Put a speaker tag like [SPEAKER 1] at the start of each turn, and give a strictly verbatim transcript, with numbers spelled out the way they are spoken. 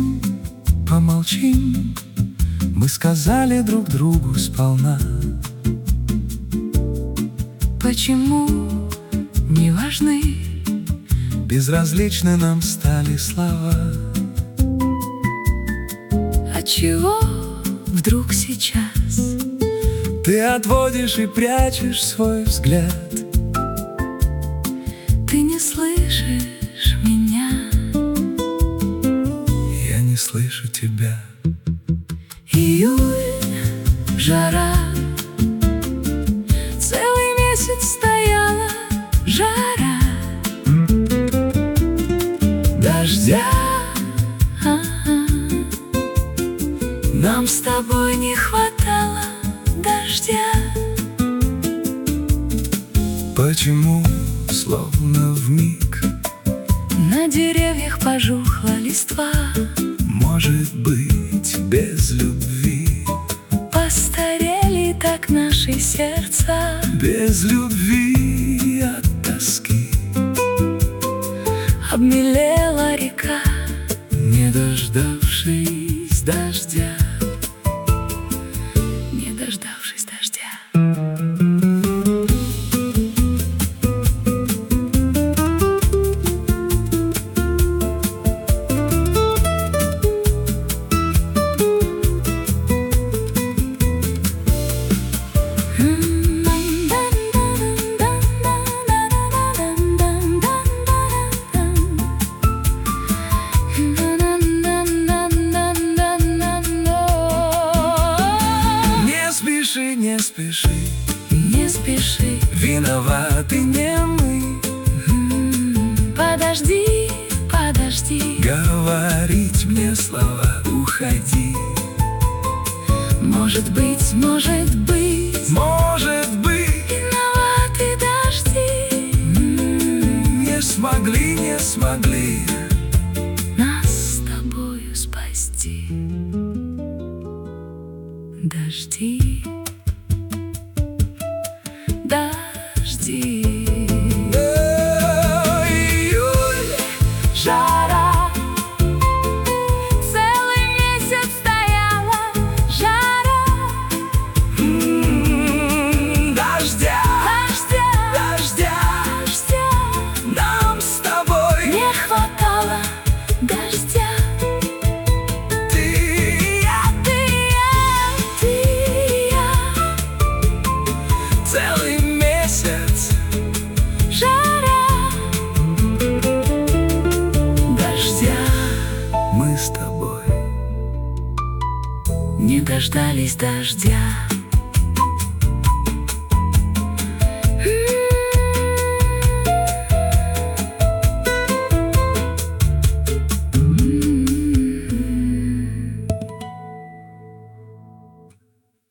[SPEAKER 1] посидим, помолчим. Мы сказали друг другу сполна.
[SPEAKER 2] Почему не важны?
[SPEAKER 1] Безразличны нам стали слова.
[SPEAKER 2] Отчего вдруг сейчас
[SPEAKER 1] Ты отводишь и прячешь свой взгляд?
[SPEAKER 2] ты не слышишь меня?
[SPEAKER 1] Я не слышу тебя.
[SPEAKER 2] Июль, жара, целый месяц стояла жара.
[SPEAKER 1] Дождя
[SPEAKER 2] А-а. Нам с тобой не хватало дождя.
[SPEAKER 1] Почему словно вмиг
[SPEAKER 2] На деревьях пожухла листва.
[SPEAKER 1] может быть без любви?
[SPEAKER 2] Постарели так наши сердца.
[SPEAKER 1] Без любви от тоски
[SPEAKER 2] Обмелела река,
[SPEAKER 1] не дождавшись дождя.
[SPEAKER 2] не дождавшись дождя.
[SPEAKER 1] Не спеши, не спеши,
[SPEAKER 2] Не спеши,
[SPEAKER 1] виноваты не мы.
[SPEAKER 2] подожди, подожди.
[SPEAKER 1] Говорить мне слова, уходи.
[SPEAKER 2] Может быть, может быть,
[SPEAKER 1] Может быть,
[SPEAKER 2] виноваты дожди.
[SPEAKER 1] не смогли, не смогли
[SPEAKER 2] Нас с тобою спасти. Дожди, дожди.
[SPEAKER 1] июль,
[SPEAKER 2] Жара, целый месяц стояла жара.
[SPEAKER 1] м, дождя,
[SPEAKER 2] Дождя,
[SPEAKER 1] дождя
[SPEAKER 2] дождя,
[SPEAKER 1] нам с тобой.
[SPEAKER 2] не хватало дождя.
[SPEAKER 1] Ты и я,
[SPEAKER 2] Ты и я, ты и я,
[SPEAKER 1] целый месяц
[SPEAKER 2] жара.
[SPEAKER 1] дождя. Мы с тобой
[SPEAKER 2] Не дождались дождя.